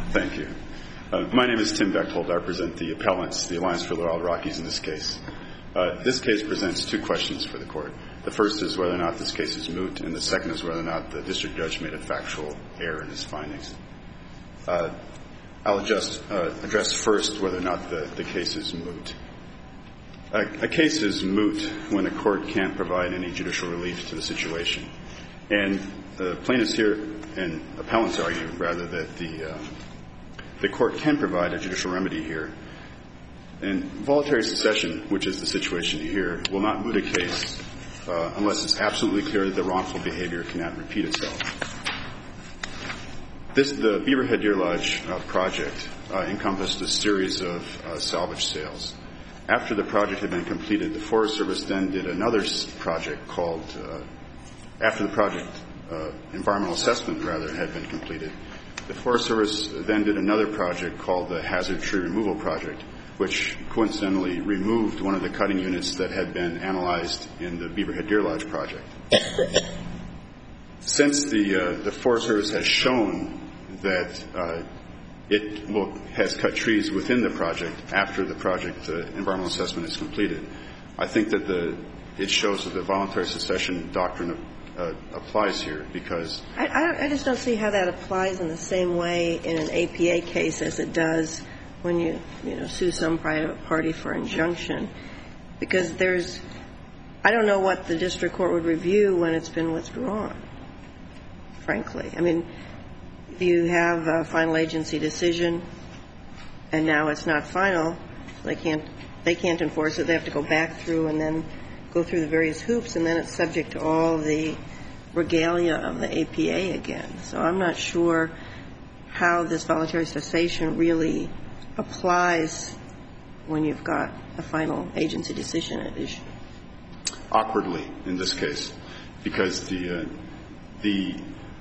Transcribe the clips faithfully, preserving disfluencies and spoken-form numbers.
Thank you. Uh, my name is Tim Bechtold. I represent the appellants, the Alliance for the Wild Rockies in this case. Uh, this case presents two questions for the court. The first is whether or not this case is moot, and the second is whether or not the district judge made a factual error in his findings. Uh, I'll adjust, uh, address first whether or not the, the case is moot. A, a case is moot when a court can't provide any judicial relief to the situation. And the plaintiffs here and appellants argue, rather, that the, uh, the court can provide a judicial remedy here. And voluntary secession, which is the situation here, will not moot a case uh, unless it's absolutely clear that the wrongful behavior cannot repeat itself. This, the Beaverhead Deer Lodge uh, project uh, encompassed a series of uh, salvage sales. After the project had been completed, the Forest Service then did another project called, uh, after the project uh, environmental assessment, rather, had been completed, the Forest Service then did another project called the Hazard Tree Removal Project, which coincidentally removed one of the cutting units that had been analyzed in the Beaverhead Deer Lodge project. Since the uh, the Forest Service has shown that uh, it will, has cut trees within the project after the project uh, environmental assessment is completed, I think that the it shows that the voluntary secession doctrine uh, applies here, because I, I, I just don't see how that applies in the same way in an A P A case as it does when you, you know, sue some private party for injunction, because there's, I don't know what the district court would review when it's been withdrawn, frankly. I mean, you have a final agency decision, and now it's not final. They can't, they can't enforce it. They have to go back through and then go through the various hoops, and then it's subject to all the regalia of the A P A again. So I'm not sure how this voluntary cessation really applies when you've got a final agency decision at issue. Awkwardly in this case, because the uh, the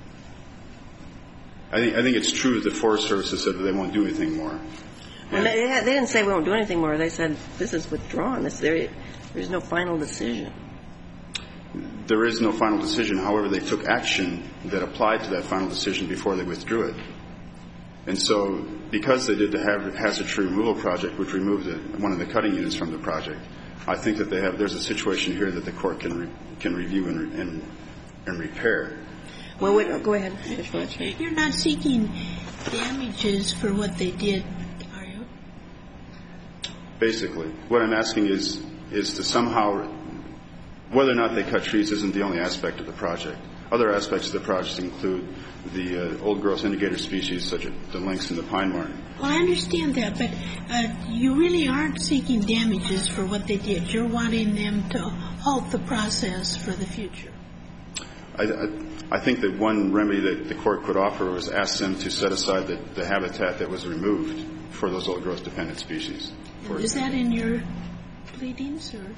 I think I think it's true that the Forest Service has said that they won't do anything more. Well, they, they didn't say we won't do anything more. They said this is withdrawn. This, there, there's no final decision. There is no final decision. However, they took action that applied to that final decision before they withdrew it. And so, because they did the Hazard Tree Removal Project, which removed the, one of the cutting units from the project, I think that they have, there's a situation here that the court can re, can review and, and, and repair. Well, wait, go ahead. You're not seeking damages for what they did, are you? Basically, what I'm asking is is to somehow, whether or not they cut trees isn't the only aspect of the project. Other aspects of the project include the uh, old growth indicator species, such as the lynx and the pine marten. Well, I understand that, but uh, you really aren't seeking damages for what they did. You're wanting them to halt the process for the future. I, I, I think that one remedy that the court could offer was ask them to set aside the, the habitat that was removed for those old growth dependent species. Is that in your pleadings, or?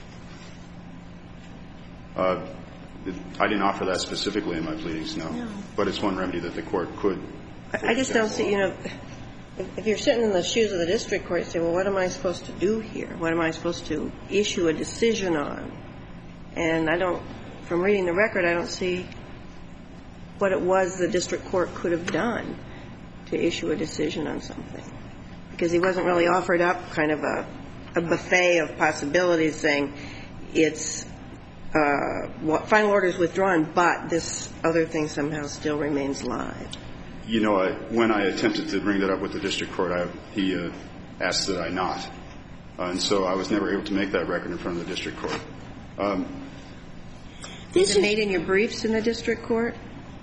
Uh, I didn't offer that specifically in my pleadings, no. no. But it's one remedy that the court could. I just don't see, you know, if, if you're sitting in the shoes of the district court, you say, well, what am I supposed to do here? What am I supposed to issue a decision on? And I don't, from reading the record, I don't see what it was the district court could have done to issue a decision on something. Because he wasn't really offered up kind of a, a buffet of possibilities saying it's Uh, what, final order is withdrawn, but this other thing somehow still remains live. You know, I, when I attempted to bring that up with the district court, I, he uh, asked that I not. Uh, and so I was never able to make that record in front of the district court. Um, is it made in your briefs in the district court?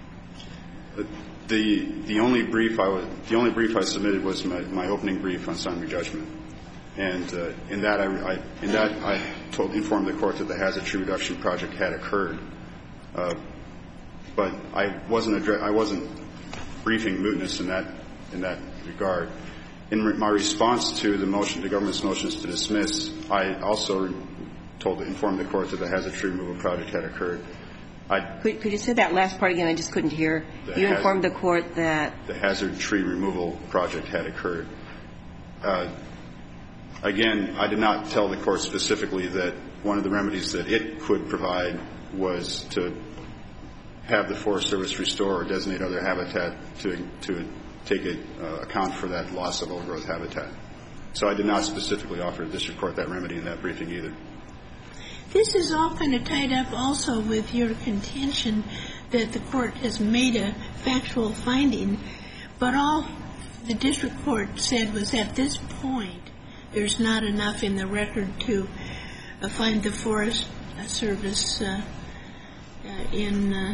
The the only brief I was, the only brief I submitted was my, my opening brief on summary judgment. And uh, in that, I, I, in that, I told, informed the court that the hazard tree reduction project had occurred, uh, but I wasn't addre- I wasn't briefing mootness in that in that regard. In re- my response to the motion, the government's motions to dismiss, I also told, informed the court that the hazard tree removal project had occurred. I, could, could you say that last part again? I just couldn't hear. You hazard, informed the court that the hazard tree removal project had occurred. Uh, Again, I did not tell the court specifically that one of the remedies that it could provide was to have the Forest Service restore or designate other habitat to to take a, uh, account for that loss of old-growth habitat. So I did not specifically offer the district court that remedy in that briefing either. This is all kind of tied up also with your contention that the court has made a factual finding, but all the district court said was at this point there's not enough in the record to uh, find the Forest Service uh, uh, in uh,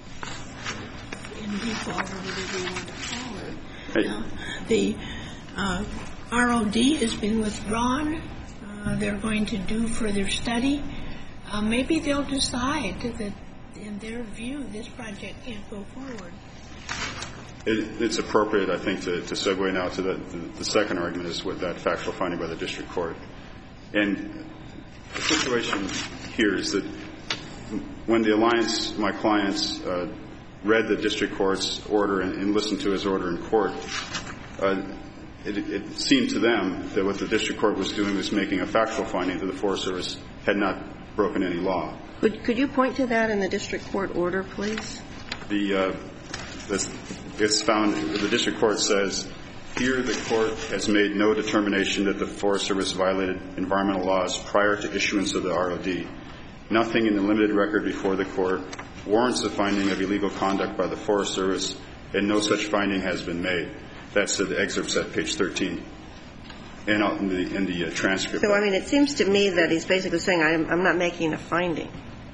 in default, or whatever you want to call it. Hey. Uh, the uh, R O D has been withdrawn. Uh, they're going to do further study. Uh, maybe they'll decide that, in their view, this project can't go forward. It, it's appropriate, I think, to, to segue now to the, the, the second argument is with that factual finding by the district court. And the situation here is that when the Alliance, my clients, uh, read the district court's order and, and listened to his order in court, uh, it, it seemed to them that what the district court was doing was making a factual finding that the Forest Service had not broken any law. Could, could you point to that in the district court order, please? The, uh, this, it's found, the district court says, here the court has made no determination that the Forest Service violated environmental laws prior to issuance of the R O D. Nothing in the limited record before the court warrants the finding of illegal conduct by the Forest Service, and no such finding has been made. That's the excerpts at page thirteen and in the, in the uh, transcript. So, I mean, it seems to me that he's basically saying I'm, I'm not making a finding.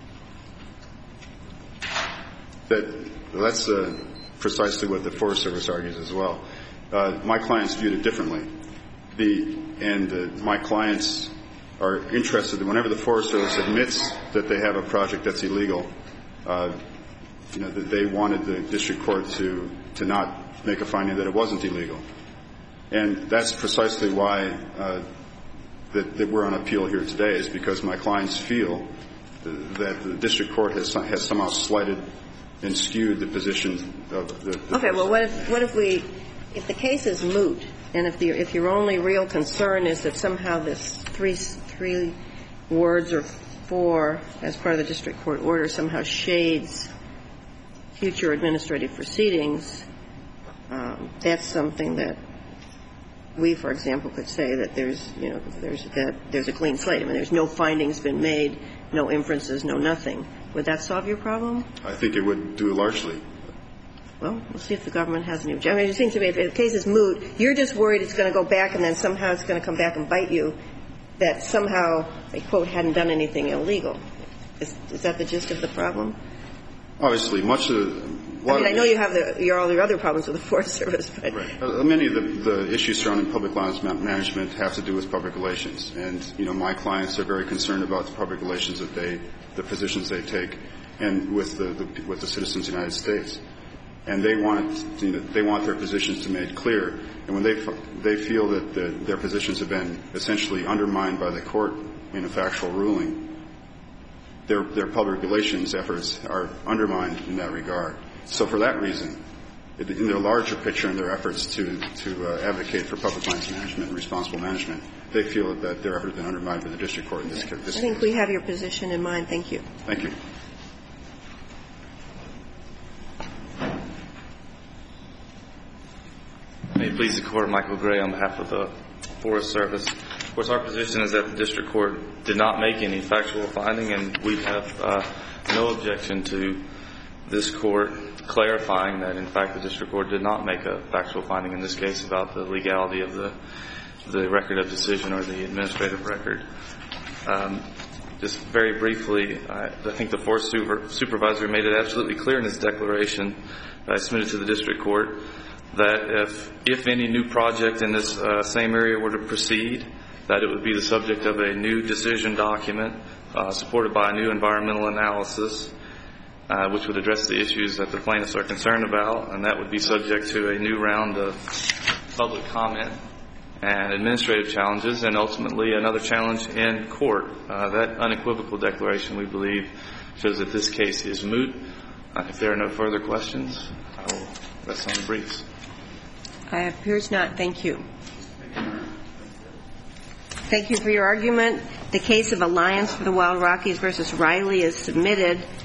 That, that's uh, precisely what the Forest Service argues as well. Uh, my clients viewed it differently. The, and uh, my clients are interested that whenever the Forest Service admits that they have a project that's illegal, uh, you know, that they wanted the district court to, to not make a finding that it wasn't illegal. And that's precisely why uh, that, that we're on appeal here today, is because my clients feel that the district court has, has somehow slighted and skewed the position of the, the Okay, well, what if, what if we, if the case is moot, and if, the, if your only real concern is that somehow this three, three words or four as part of the district court order somehow shades future administrative proceedings, um, that's something that we, for example, could say that there's, you know, there's that there's a clean slate. I mean, there's no findings been made, no inferences, no nothing. Would that solve your problem? I think it would do largely. Well, we'll see if the government has any objection. I mean, it seems to me if the case is moot, you're just worried it's going to go back and then somehow it's going to come back and bite you, that somehow a quote hadn't done anything illegal. Is, is that the gist of the problem? Obviously, much of the I mean, I know you have the, your, all your other problems with the Forest Service, but right. Uh, many of the, the issues surrounding public lands management have to do with public relations, and you know, my clients are very concerned about the public relations that they, the positions they take, and with the, the with the citizens of the United States, and they want you know, they want their positions to be made clear, and when they they feel that the, their positions have been essentially undermined by the court in a factual ruling, their their public relations efforts are undermined in that regard. So for that reason, in their larger picture and their efforts to, to uh, advocate for public lands management and responsible management, they feel that their efforts have been undermined by the district court in this, this case. I think we have your position in mind. Thank you. Thank you. May it please the Court, Michael Gray on behalf of the Forest Service. Of course, our position is that the district court did not make any factual finding, and we have uh, no objection to this court clarifying that, in fact, the district court did not make a factual finding in this case about the legality of the the record of decision or the administrative record. Um, just very briefly, I, I think the forest super, supervisor made it absolutely clear in his declaration that I submitted to the district court that if, if any new project in this uh, same area were to proceed, that it would be the subject of a new decision document uh, supported by a new environmental analysis, Uh, which would address the issues that the plaintiffs are concerned about, and that would be subject to a new round of public comment and administrative challenges, and ultimately another challenge in court. Uh, that unequivocal declaration, we believe, shows that this case is moot. Uh, if there are no further questions, I will rest on the briefs. I appears not. Thank you. Thank you for your argument. The case of Alliance for the Wild Rockies versus Riley is submitted.